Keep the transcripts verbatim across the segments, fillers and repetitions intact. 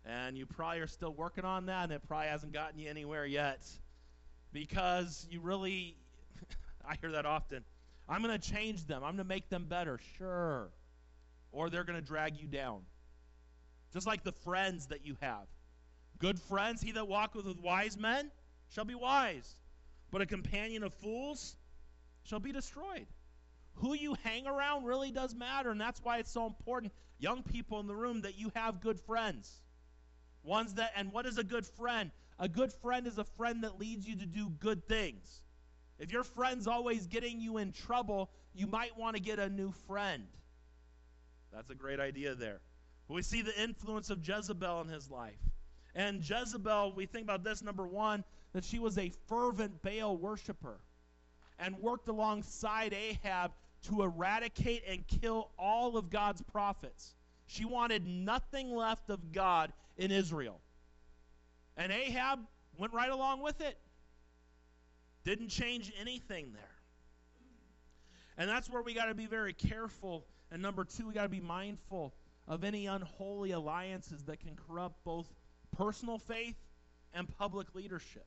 And you probably are still working on that, and it probably hasn't gotten you anywhere yet. Because you really, I hear that often, I'm going to change them. I'm going to make them better. Sure. Or they're going to drag you down. Just like the friends that you have. Good friends, he that walketh with wise men shall be wise. But a companion of fools shall be destroyed. Who you hang around really does matter, and that's why it's so important, young people in the room, that you have good friends. Ones that, and what is a good friend? A good friend is a friend that leads you to do good things. If your friend's always getting you in trouble, you might want to get a new friend. That's a great idea there. We see the influence of Jezebel in his life. And Jezebel, we think about this, number one, that she was a fervent Baal worshiper and worked alongside Ahab to eradicate and kill all of God's prophets. She wanted nothing left of God in Israel. And Ahab went right along with it. Didn't change anything there. And that's where we got to be very careful. And number two, we got to be mindful of any unholy alliances that can corrupt both personal faith and public leadership.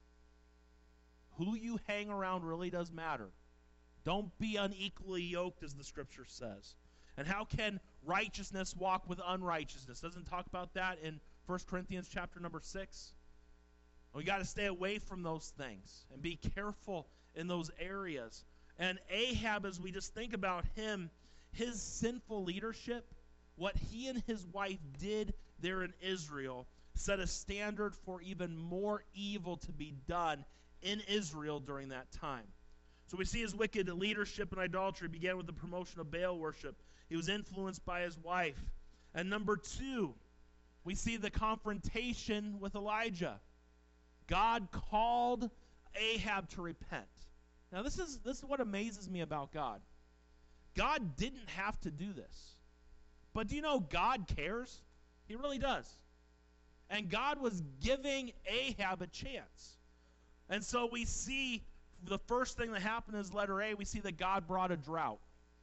Who you hang around really does matter. Don't be unequally yoked, as the scripture says. And how can righteousness walk with unrighteousness? Doesn't talk about that in First Corinthians chapter number six. We got to stay away from those things and be careful in those areas. And Ahab, as we just think about him, his sinful leadership, what he and his wife did there in Israel, set a standard for even more evil to be done in Israel during that time. So we see his wicked leadership and idolatry began with the promotion of Baal worship. He was influenced by his wife. And number two, we see the confrontation with Elijah. God called Ahab to repent. Now this is, this is what amazes me about God. God didn't have to do this. But do you know God cares? He really does. And God was giving Ahab a chance. And so we see the first thing that happened is letter A, we see that God brought a drought.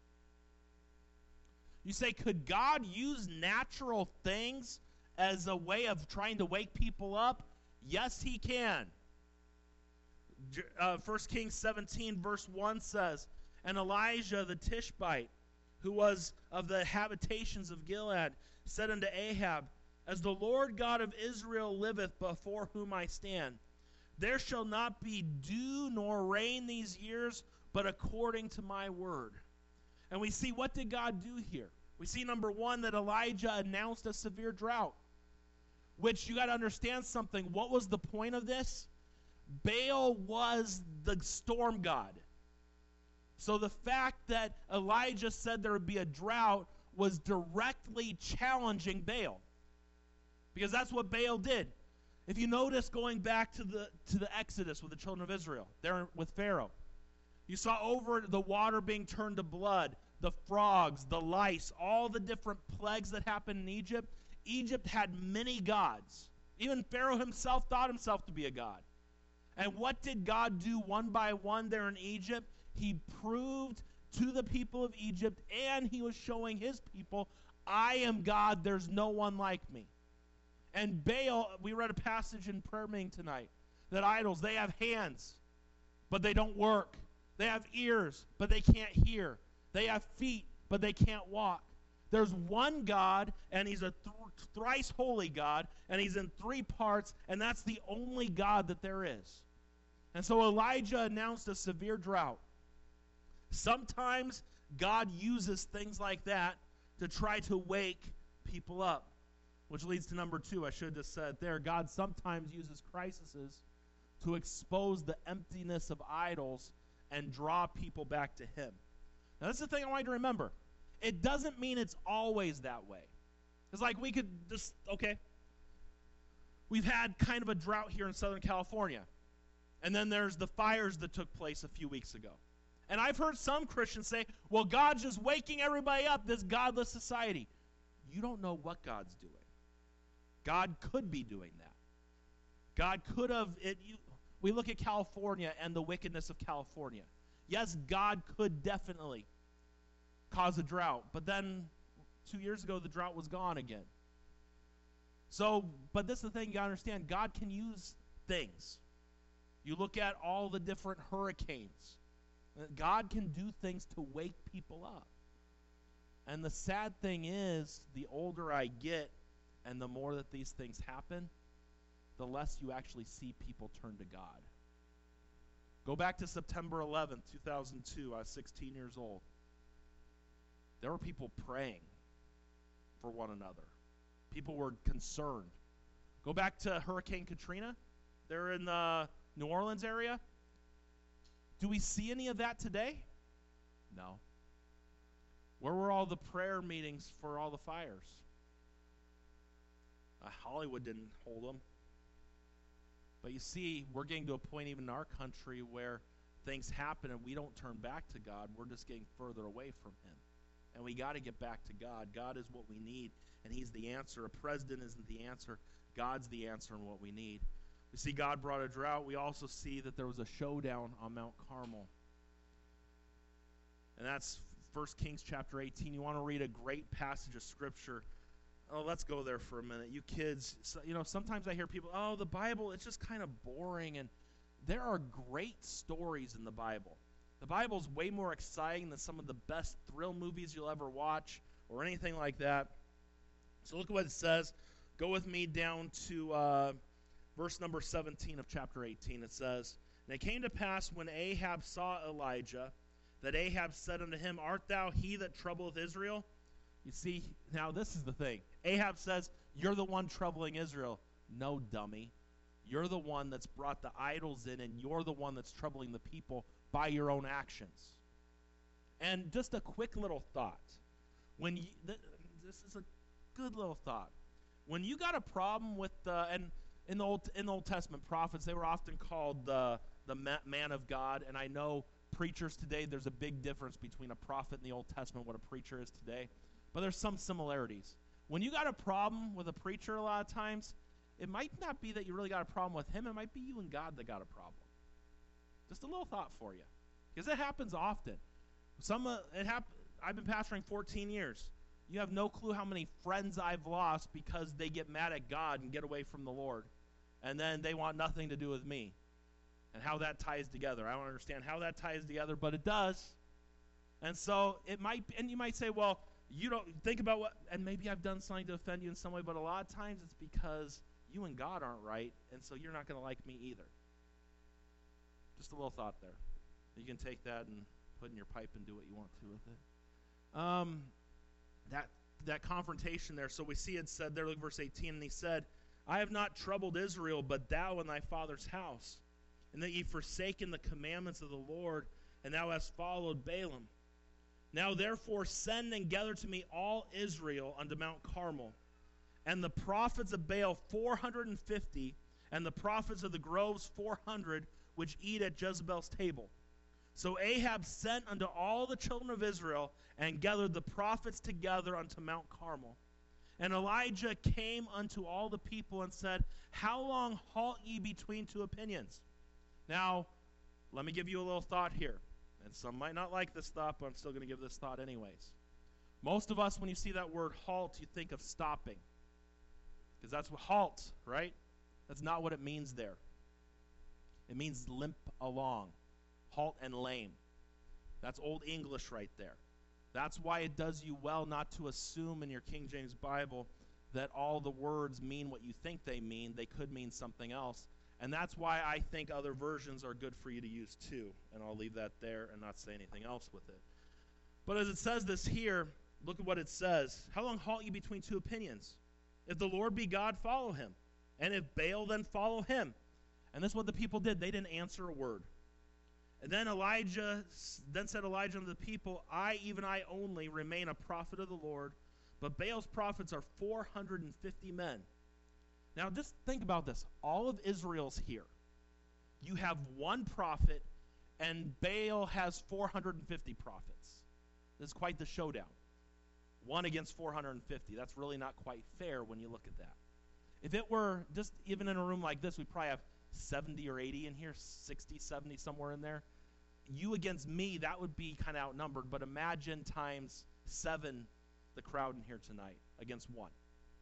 You say, could God use natural things as a way of trying to wake people up? Yes, he can. Uh, First Kings seventeen verse one says, and Elijah the Tishbite, who was of the habitations of Gilead, said unto Ahab, as the Lord God of Israel liveth, before whom I stand, there shall not be dew nor rain these years, but according to my word. And we see, what did God do here? We see, number one, that Elijah announced a severe drought. Which, you got to understand something. What was the point of this? Baal was the storm god. So the fact that Elijah said there would be a drought was directly challenging Baal. Because that's what Baal did. If you notice, going back to the to the Exodus with the children of Israel, there with Pharaoh, you saw over the water being turned to blood, the frogs, the lice, all the different plagues that happened in Egypt. Egypt had many gods. Even Pharaoh himself thought himself to be a god. And what did God do one by one there in Egypt? He proved to the people of Egypt, and he was showing his people, I am God, there's no one like me. And Baal, we read a passage in prayer meeting tonight, that idols, they have hands, but they don't work. They have ears, but they can't hear. They have feet, but they can't walk. There's one God, and he's a th- thrice holy God, and he's in three parts, and that's the only God that there is. And so Elijah announced a severe drought. Sometimes God uses things like that to try to wake people up. Which leads to number two, I should have just said there, God sometimes uses crises to expose the emptiness of idols and draw people back to him. Now that's the thing I want you to remember. It doesn't mean it's always that way. It's like we could just, okay, we've had kind of a drought here in Southern California. And then there's the fires that took place a few weeks ago. And I've heard some Christians say, well, God's just waking everybody up, this godless society. You don't know what God's doing. God could be doing that. God could have, it, you, we look at California and the wickedness of California. Yes, God could definitely cause a drought, but then two years ago the drought was gone again. So, but this is the thing you got to understand. God can use things. You look at all the different hurricanes. God can do things to wake people up. And the sad thing is, the older I get and the more that these things happen, the less you actually see people turn to God. Go back to September eleventh, two thousand two. I was sixteen years old. There were people praying for one another. People were concerned. Go back to Hurricane Katrina. They're in the New Orleans area. Do we see any of that today? No. Where were all the prayer meetings for all the fires? Uh, Hollywood didn't hold them. But you see, we're getting to a point even in our country where things happen and we don't turn back to God. We're just getting further away from him. And we got to get back to God. God is what we need, and he's the answer. A president isn't the answer. God's the answer in what we need. We see God brought a drought. We also see that there was a showdown on Mount Carmel. And that's First Kings chapter eighteen. You want to read a great passage of Scripture. Oh, let's go there for a minute. You kids, so, you know, sometimes I hear people, oh, the Bible, it's just kind of boring. And there are great stories in the Bible. The Bible's way more exciting than some of the best thrill movies you'll ever watch or anything like that. So look at what it says. Go with me down to uh, verse number seventeen of chapter eighteen. It says, "And it came to pass when Ahab saw Elijah, that Ahab said unto him, Art thou he that troubleth Israel?" You see, now this is the thing. Ahab says, you're the one troubling Israel. No, dummy. You're the one that's brought the idols in, and you're the one that's troubling the people by your own actions. And just a quick little thought. When you, th- this is a good little thought. When you got a problem with the, and in the Old in the Old Testament, prophets, they were often called the the man of God. And I know preachers today, there's a big difference between a prophet in the Old Testament and what a preacher is today. But there's some similarities. When you got a problem with a preacher a lot of times, it might not be that you really got a problem with him. It might be you and God that got a problem. Just a little thought for you. Because it happens often. Some uh, it hap- I've been pastoring fourteen years. You have no clue how many friends I've lost because they get mad at God and get away from the Lord. And then they want nothing to do with me. And how that ties together. I don't understand how that ties together, but it does. And so it might, and you might say, well, you don't think about what, and maybe I've done something to offend you in some way, but a lot of times it's because you and God aren't right, and so you're not going to like me either. Just a little thought there. You can take that and put in your pipe and do what you want to with it. Um, that that confrontation there, so we see it said there, look verse eighteen, and he said, I have not troubled Israel, but thou and thy father's house, and that ye forsaken the commandments of the Lord, and thou hast followed Balaam. Now therefore send and gather to me all Israel unto Mount Carmel, and the prophets of Baal four hundred and fifty, and the prophets of the groves four hundred, which eat at Jezebel's table. So Ahab sent unto all the children of Israel, and gathered the prophets together unto Mount Carmel. And Elijah came unto all the people and said, How long halt ye between two opinions? Now, let me give you a little thought here. And some might not like this thought, but I'm still going to give this thought anyways. Most of us, when you see that word halt, you think of stopping. Because that's what halt, right? That's not what it means there. It means limp along. Halt and lame. That's Old English right there. That's why it does you well not to assume in your King James Bible that all the words mean what you think they mean. They could mean something else. And that's why I think other versions are good for you to use too. And I'll leave that there and not say anything else with it. But as it says this here, look at what it says. How long halt ye between two opinions? If the Lord be God, follow him. And if Baal, then follow him. And this is what the people did. They didn't answer a word. And then Elijah, then said Elijah unto the people, I, even I only, remain a prophet of the Lord, but Baal's prophets are four hundred and fifty men. Now just think about this. All of Israel's here. You have one prophet, and Baal has four hundred and fifty prophets. This is quite the showdown. One against four hundred and fifty. That's really not quite fair when you look at that. If it were just even in a room like this, we'd probably have seventy or eighty in here, sixty, seventy, somewhere in there. You against me, that would be kind of outnumbered, but imagine times seven the crowd in here tonight against one.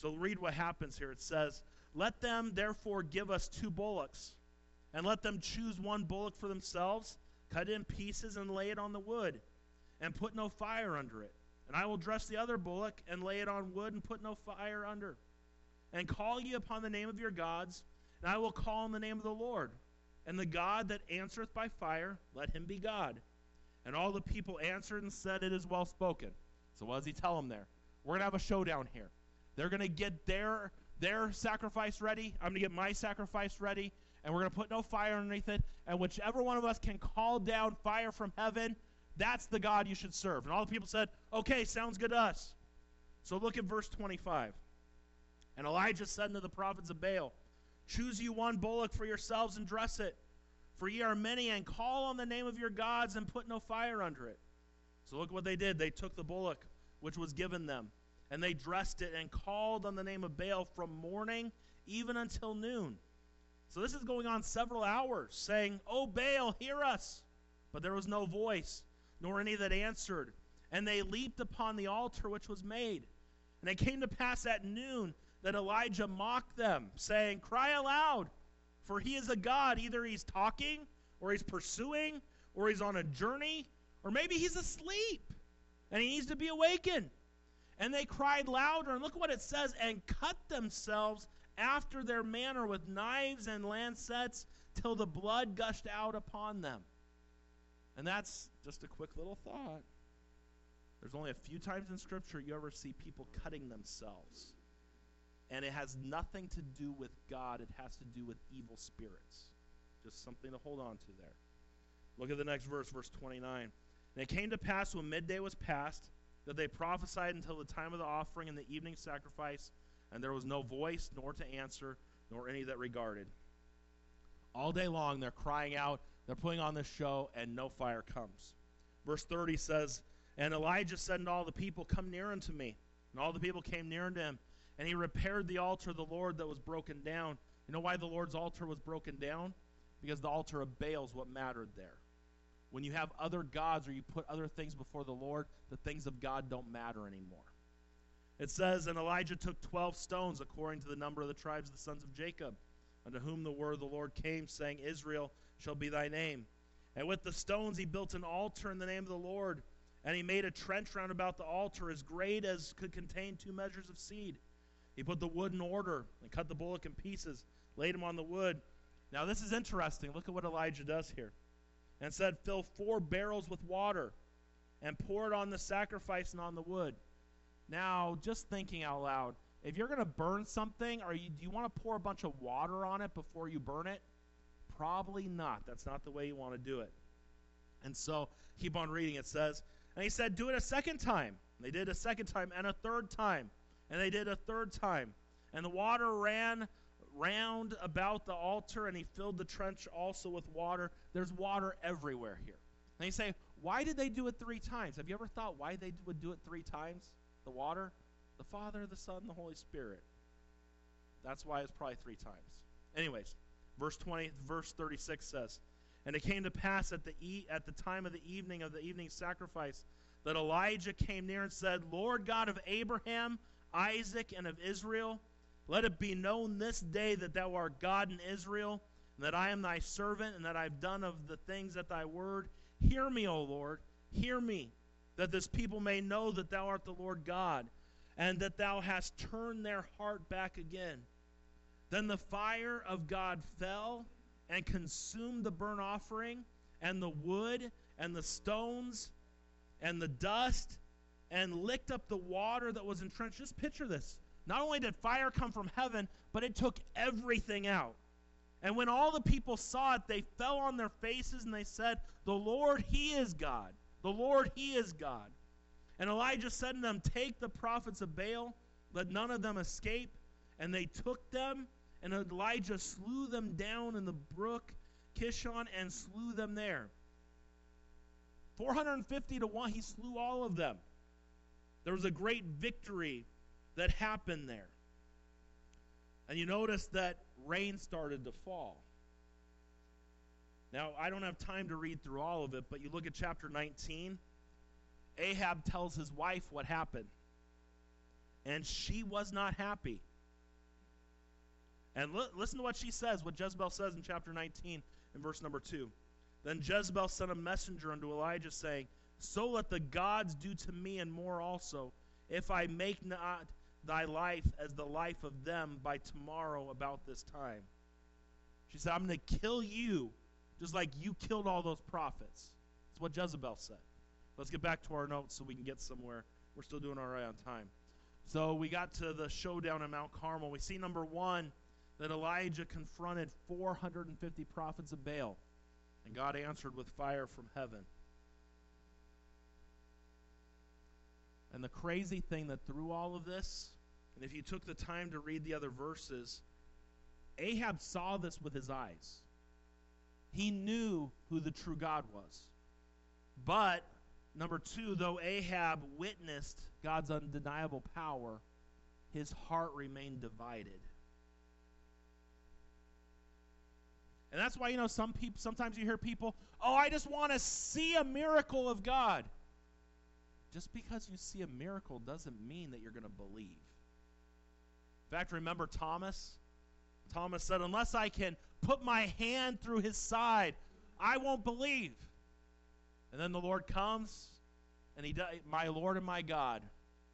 So read what happens here. It says, let them therefore give us two bullocks, and let them choose one bullock for themselves, cut it in pieces and lay it on the wood, and put no fire under it. And I will dress the other bullock and lay it on wood and put no fire under. And call ye upon the name of your gods, and I will call on the name of the Lord. And the God that answereth by fire, let him be God. And all the people answered and said, it is well spoken. So what does he tell them there? We're going to have a showdown here. They're going to get their, their sacrifice ready. I'm going to get my sacrifice ready. And we're going to put no fire underneath it. And whichever one of us can call down fire from heaven, that's the God you should serve. And all the people said, okay, sounds good to us. So look at verse twenty-five. And Elijah said unto the prophets of Baal, choose you one bullock for yourselves and dress it. For ye are many, and call on the name of your gods, and put no fire under it. So look what they did. They took the bullock which was given them, and they dressed it, and called on the name of Baal from morning even until noon. So this is going on several hours, saying, O Baal, hear us. But there was no voice, nor any that answered. And they leaped upon the altar which was made. And it came to pass at noon that Elijah mocked them, saying, cry aloud, for he is a god. Either he's talking, or he's pursuing, or he's on a journey, or maybe he's asleep, and he needs to be awakened. And they cried louder, and look what it says, and cut themselves after their manner with knives and lancets, till the blood gushed out upon them. And that's just a quick little thought. There's only a few times in Scripture you ever see people cutting themselves. And it has nothing to do with God. It has to do with evil spirits. Just something to hold on to there. Look at the next verse, verse twenty-nine. And it came to pass when midday was past, that they prophesied until the time of the offering and the evening sacrifice, and there was no voice, nor to answer, nor any that regarded. All day long they're crying out, they're putting on this show, and no fire comes. Verse thirty says, and Elijah said unto all the people, come near unto me. And all the people came near unto him. And he repaired the altar of the Lord that was broken down. You know why the Lord's altar was broken down? Because the altar of Baal is what mattered there. When you have other gods or you put other things before the Lord, the things of God don't matter anymore. It says, and Elijah took twelve stones according to the number of the tribes of the sons of Jacob, unto whom the word of the Lord came, saying, Israel shall be thy name. And with the stones he built an altar in the name of the Lord, and he made a trench round about the altar as great as could contain two measures of seed. He put the wood in order and cut the bullock in pieces, laid him on the wood. Now this is interesting. Look at what Elijah does here. And said, fill four barrels with water and pour it on the sacrifice and on the wood. Now, just thinking out loud, if you're going to burn something, are you, do you want to pour a bunch of water on it before you burn it? Probably not. That's not the way you want to do it. And so, keep on reading. It says, and he said, do it a second time. And they did a second time and a third time. And they did a third time. And the water ran round about the altar, and he filled the trench also with water. There's water everywhere here. And you say, why did they do it three times? Have you ever thought why they would do it three times? The water? The Father, the Son, and the Holy Spirit. That's why it's probably three times. Anyways, verse twenty, verse thirty-six says, and it came to pass at the e- at the time of the evening of the evening sacrifice that Elijah came near and said, Lord God of Abraham, Isaac, and of Israel, let it be known this day that thou art God in Israel, and that I am thy servant, and that I have done of the things at thy word. Hear me, O Lord, hear me, that this people may know that thou art the Lord God, and that thou hast turned their heart back again. Then the fire of God fell and consumed the burnt offering, and the wood, and the stones, and the dust, and licked up the water that was entrenched. Just picture this. Not only did fire come from heaven, but it took everything out. And when all the people saw it, they fell on their faces, and they said, the Lord, he is God. The Lord, he is God. And Elijah said to them, take the prophets of Baal, let none of them escape. And they took them, and Elijah slew them down in the brook Kishon, and slew them there. four hundred fifty to one, he slew all of them. There was a great victory that happened there. And you notice that rain started to fall. Now, I don't have time to read through all of it, but you look at chapter nineteen. Ahab tells his wife what happened. and she was not happy. And li- listen to what she says, what Jezebel says in chapter nineteen in verse number two. Then Jezebel sent a messenger unto Elijah, saying, So let the gods do to me and more also, if I make not thy life as the life of them by tomorrow about this time. She said, I'm going to kill you just like you killed all those prophets. That's what Jezebel said. Let's get back to our notes so we can get somewhere. We're still doing all right on time. So we got to the showdown at Mount Carmel. We see, number one, that Elijah confronted four hundred fifty prophets of Baal, and God answered with fire from heaven. And the crazy thing that through all of this, and if you took the time to read the other verses, Ahab saw this with his eyes. He knew who the true God was. But, number two, though Ahab witnessed God's undeniable power, his heart remained divided. And that's why, you know, some people, sometimes you hear people, oh, I just want to see a miracle of God. Just because you see a miracle doesn't mean that you're going to believe. In fact, remember Thomas? Thomas said, unless I can put my hand through his side, I won't believe. And then the Lord comes, and he does, my Lord and my God.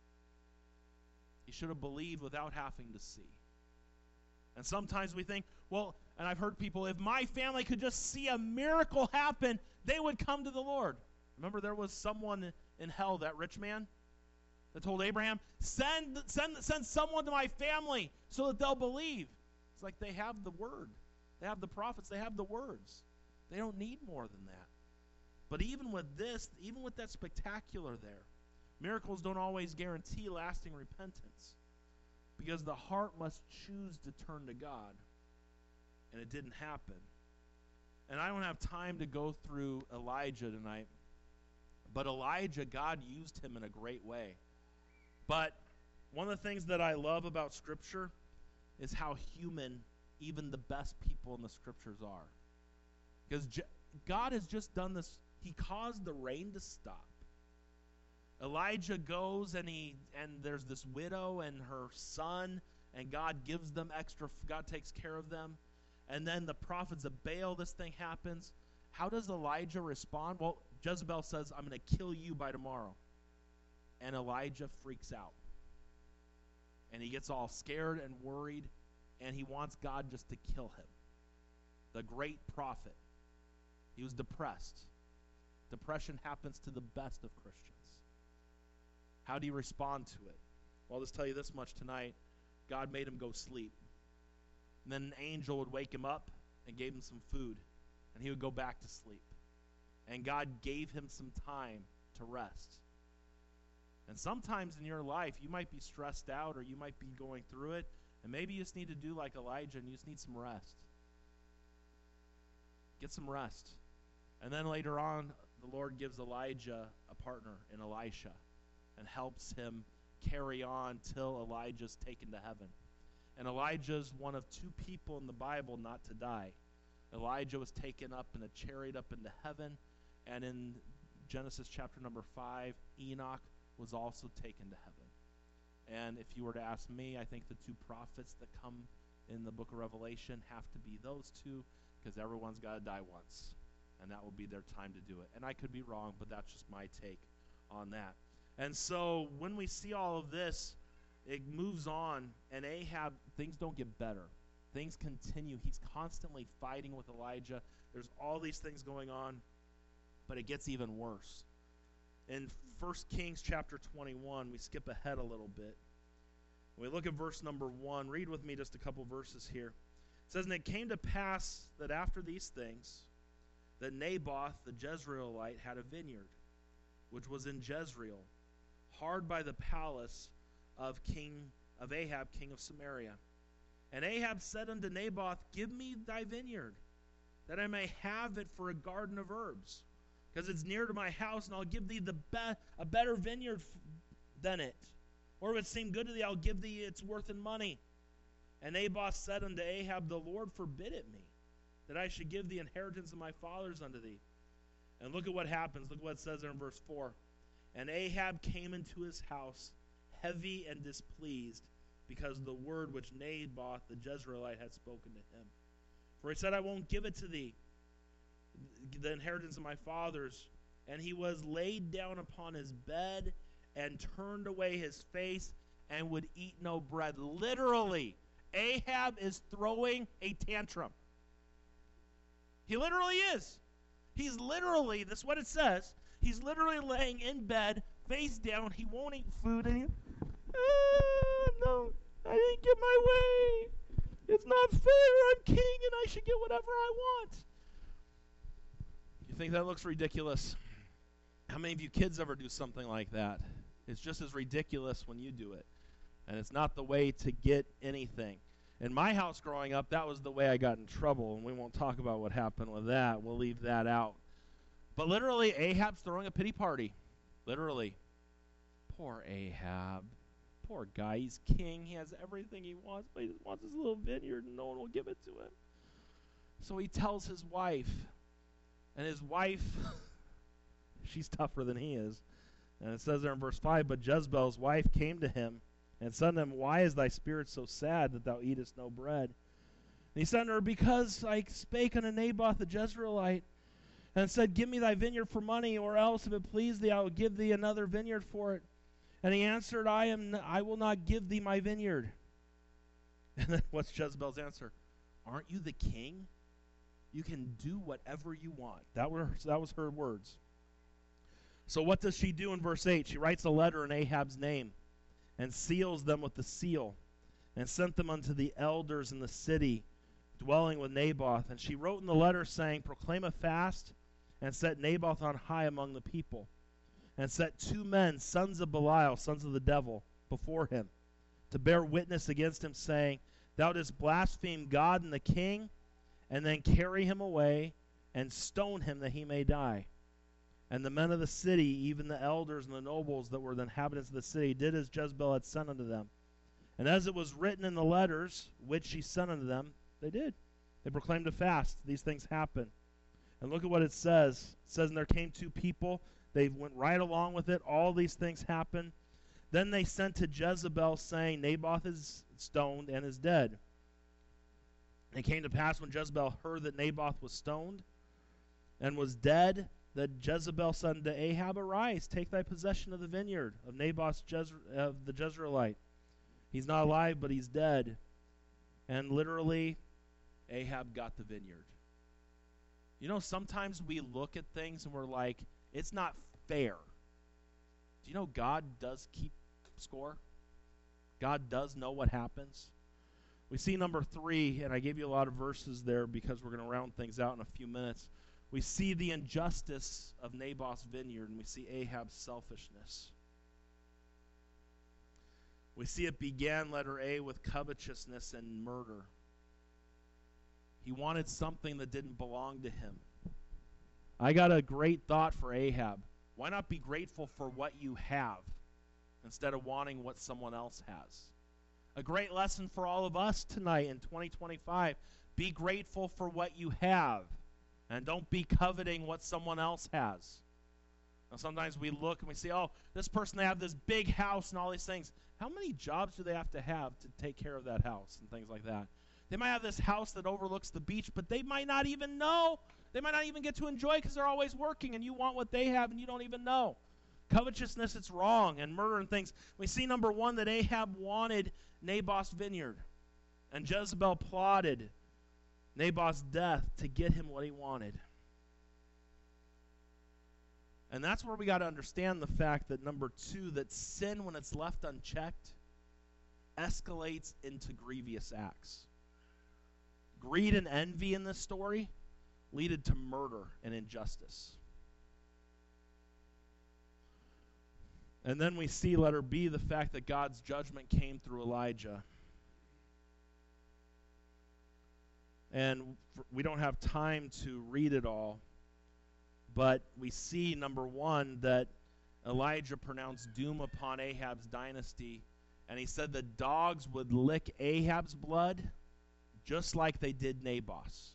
He should have believed without having to see. And sometimes we think, well, and I've heard people, if my family could just see a miracle happen, they would come to the Lord. Remember there was someone in hell, that rich man, that told Abraham, send, send, send someone to my family so that they'll believe. It's like they have the word. They have the prophets. They have the words. They don't need more than that. But even with this, even with that spectacular there, miracles don't always guarantee lasting repentance, because the heart must choose to turn to God. And it didn't happen. And I don't have time to go through Elijah tonight, but Elijah, God used him in a great way. But one of the things that I love about Scripture is how human even the best people in the Scriptures are. Because Je- God has just done this. He caused the rain to stop. Elijah goes and he and there's this widow and her son, and God gives them extra, God takes care of them. And then the prophets of Baal, this thing happens. How does Elijah respond? Well, Jezebel says, I'm going to kill you by tomorrow. And Elijah freaks out. And he gets all scared and worried, and he wants God just to kill him. The great prophet. He was depressed. Depression happens to the best of Christians. How do you respond to it? Well, I'll just tell you this much tonight. God made him go sleep. And then an angel would wake him up and gave him some food, and he would go back to sleep. And God gave him some time to rest. And sometimes in your life, you might be stressed out, or you might be going through it, and maybe you just need to do like Elijah, and you just need some rest. Get some rest. And then later on, the Lord gives Elijah a partner in Elisha and helps him carry on till Elijah's taken to heaven. And Elijah's one of two people in the Bible not to die. Elijah was taken up in a chariot up into heaven, and in Genesis chapter number five, Enoch was also taken to heaven. And if you were to ask me, I think the two prophets that come in the book of Revelation have to be those two, because everyone's got to die once, and that will be their time to do it. And I could be wrong, but that's just my take on that. And so when we see all of this, it moves on, and Ahab, things don't get better. Things continue. He's constantly fighting with Elijah. There's all these things going on, but it gets even worse. In First Kings chapter twenty-one, we skip ahead a little bit. We look at verse number one. Read with me just a couple verses here. It says, And it came to pass that after these things, that Naboth the Jezreelite had a vineyard, which was in Jezreel, hard by the palace of King of Ahab, king of Samaria. And Ahab said unto Naboth, Give me thy vineyard, that I may have it for a garden of herbs, because it's near to my house, and I'll give thee the be- a better vineyard f- than it. Or if it seem good to thee, I'll give thee its worth in money. And Naboth said unto Ahab, The Lord forbid it me, that I should give the inheritance of my fathers unto thee. And look at what happens. Look what it says there in verse four. And Ahab came into his house heavy and displeased, because of the word which Naboth the Jezreelite had spoken to him. For he said, I won't give it to thee, the inheritance of my fathers. And he was laid down upon his bed and turned away his face and would eat no bread. Literally, Ahab is throwing a tantrum. He literally is. He's literally, that's what it says, he's literally laying in bed, face down. He won't eat food. And he, ah, no, I didn't get my way. It's not fair. I'm king and I should get whatever I want. You think that looks ridiculous? How many of you kids ever do something like that? It's just as ridiculous when you do it. And it's not the way to get anything. In my house growing up, that was the way I got in trouble, and we won't talk about what happened with that. We'll leave that out. But literally, Ahab's throwing a pity party. Literally. Poor Ahab. Poor guy. He's king. He has everything he wants, but he just wants his little vineyard, and no one will give it to him. So he tells his wife, and his wife, she's tougher than he is. And it says there in verse five, but Jezebel's wife came to him and said to him, why is thy spirit so sad that thou eatest no bread? And he said to her, because I spake unto Naboth the Jezreelite, and said, give me thy vineyard for money, or else, if it please thee, I will give thee another vineyard for it. And he answered, I am, n- I will not give thee my vineyard. And then what's Jezebel's answer? Aren't you the king? You can do whatever you want. That was, that was her words. So what does she do in verse eight? She writes a letter in Ahab's name and seals them with the seal and sent them unto the elders in the city dwelling with Naboth. And she wrote in the letter saying, proclaim a fast and set Naboth on high among the people, and set two men, sons of Belial, sons of the devil, before him, to bear witness against him, saying, thou didst blaspheme God and the king, and then carry him away and stone him that he may die. And the men of the city, even the elders and the nobles that were the inhabitants of the city, did as Jezebel had sent unto them. And as it was written in the letters which she sent unto them, they did. They proclaimed a fast. These things happened. And look at what it says. It says, and there came two people. They went right along with it. All these things happened. Then they sent to Jezebel, saying, Naboth is stoned and is dead. And it came to pass when Jezebel heard that Naboth was stoned and was dead, that Jezebel said unto Ahab, arise, take thy possession of the vineyard of Naboth Jez- of the Jezreelite. He's not alive, but he's dead. And literally, Ahab got the vineyard. You know, sometimes we look at things and we're like, it's not fair. Do you know God does keep score? God does know what happens. We see number three, and I gave you a lot of verses there because we're going to round things out in a few minutes. We see the injustice of Naboth's vineyard, and we see Ahab's selfishness. We see it began, letter A, with covetousness and murder. He wanted something that didn't belong to him. I got a great thought for Ahab. Why not be grateful for what you have instead of wanting what someone else has? A great lesson for all of us tonight in twenty twenty-five. Be grateful for what you have, and don't be coveting what someone else has. Now, sometimes we look and we say, oh, this person, they have this big house and all these things. How many jobs do they have to have to take care of that house and things like that? They might have this house that overlooks the beach, but they might not even know. They might not even get to enjoy it because they're always working, and you want what they have and you don't even know. Covetousness, it's wrong, and murder and things. We see, number one, that Ahab wanted Naboth's vineyard, and Jezebel plotted Naboth's death to get him what he wanted. And that's where we got to understand the fact that, number two, that sin, when it's left unchecked, escalates into grievous acts. Greed and envy in this story leaded to murder and injustice. And then we see, letter B, the fact that God's judgment came through Elijah. And we don't have time to read it all, but we see, number one, that Elijah pronounced doom upon Ahab's dynasty, and he said the dogs would lick Ahab's blood just like they did Naboth's.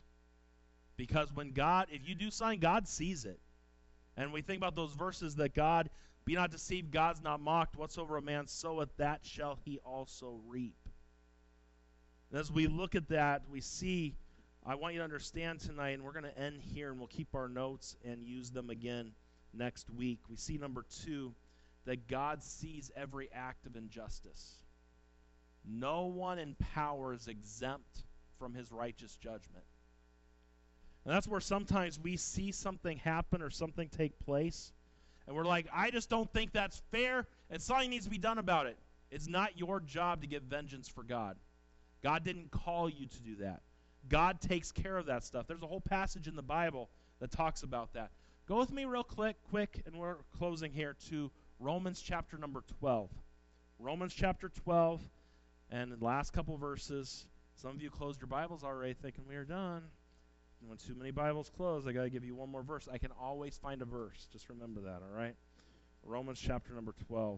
Because when God, if you do something, God sees it. And we think about those verses that God Be not deceived, God's not mocked. Whatsoever a man soweth, that shall he also reap. And as we look at that, we see, I want you to understand tonight, and we're going to end here, and we'll keep our notes and use them again next week. We see, number two, that God sees every act of injustice. No one in power is exempt from his righteous judgment. And that's where sometimes we see something happen or something take place, and we're like, I just don't think that's fair, and something needs to be done about it. It's not your job to get vengeance for God. God didn't call you to do that. God takes care of that stuff. There's a whole passage in the Bible that talks about that. Go with me real quick, quick, and we're closing here, to Romans chapter number twelve. Romans chapter twelve, and the last couple verses. Some of you closed your Bibles already thinking we are done. When too many Bibles close, I got to give you one more verse. I can always find a verse. Just remember that, all right? Romans chapter number twelve.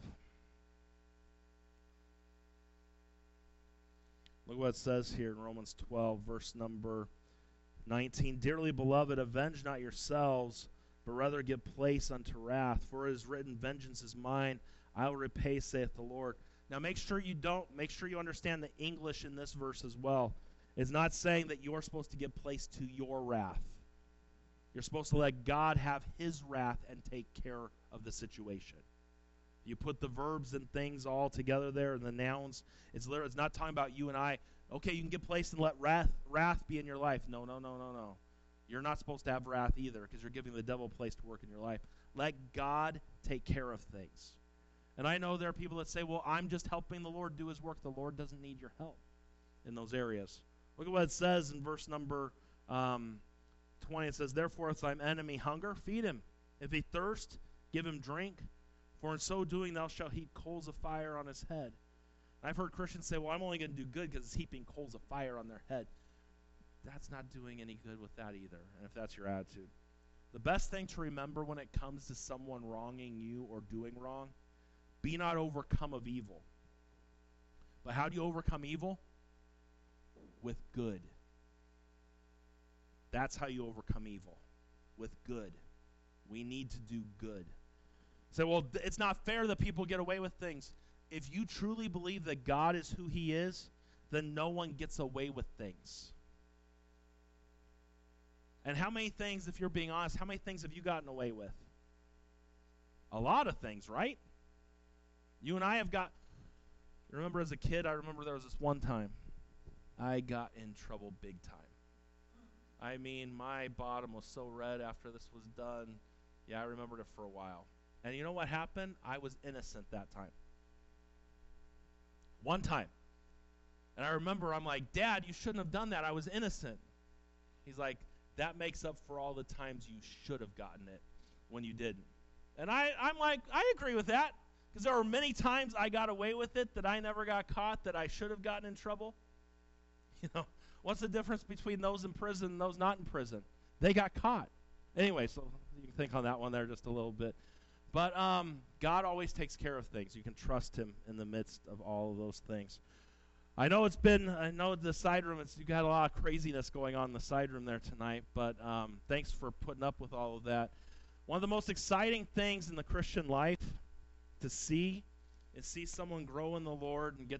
Look what it says here in Romans twelve, verse number nineteen. Dearly beloved, avenge not yourselves, but rather give place unto wrath. For it is written, vengeance is mine, I will repay, saith the Lord. Now make sure you don't, make sure you understand the English in this verse as well. It's not saying that you're supposed to give place to your wrath. You're supposed to let God have his wrath and take care of the situation. You put the verbs and things all together there and the nouns. It's literally, it's not talking about you and I. Okay, you can give place and let wrath, wrath be in your life. No, no, no, no, no. You're not supposed to have wrath either, because you're giving the devil a place to work in your life. Let God take care of things. And I know there are people that say, well, I'm just helping the Lord do his work. The Lord doesn't need your help in those areas. Look at what it says in verse number um, twenty. It says, therefore, if thine enemy hunger, feed him. If he thirst, give him drink. For in so doing thou shalt heap coals of fire on his head. I've heard Christians say, well, I'm only going to do good because it's heaping coals of fire on their head. That's not doing any good with that either, and if that's your attitude. The best thing to remember when it comes to someone wronging you or doing wrong, be not overcome of evil. But how do you overcome evil? With good. That's how you overcome evil. With good. We need to do good. Say, well, th- it's not fair that people get away with things. If you truly believe that God is who he is, then no one gets away with things. And how many things, if you're being honest, how many things have you gotten away with? A lot of things, right? You and I have got, you remember as a kid, I remember there was this one time, I got in trouble big time. I mean, my bottom was so red after this was done. Yeah, I remembered it for a while. And you know what happened? I was innocent that time. One time. And I remember, I'm like, Dad, you shouldn't have done that. I was innocent. He's like, that makes up for all the times you should have gotten it when you didn't. And I, I'm like, I agree with that. Because there were many times I got away with it that I never got caught, that I should have gotten in trouble. You know, what's the difference between those in prison and those not in prison? They got caught. Anyway, so you can think on that one there just a little bit. But um, God always takes care of things. You can trust him in the midst of all of those things. I know it's been, I know the side room, it's, you got a lot of craziness going on in the side room there tonight, but um, thanks for putting up with all of that. One of the most exciting things in the Christian life to see is see someone grow in the Lord and get